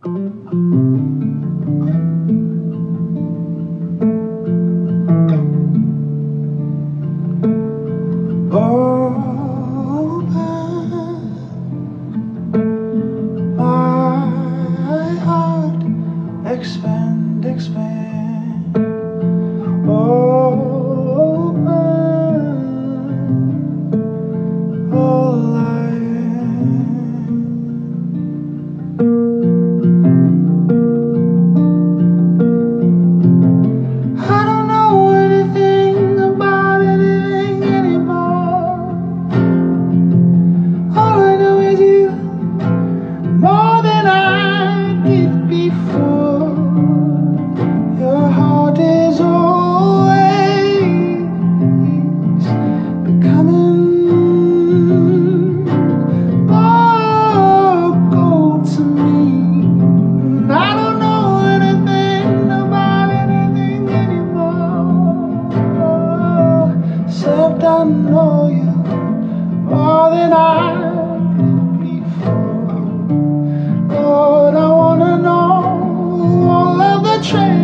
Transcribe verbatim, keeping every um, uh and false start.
My heart, expand, expand. Open all I am. I don't know anything about anything anymore. All I know is you, more than I did before. Your heart is always becoming more gold to me. And I don't know anything about anything anymore, except I know you more than I did before. Lord, I wanna know all of the traits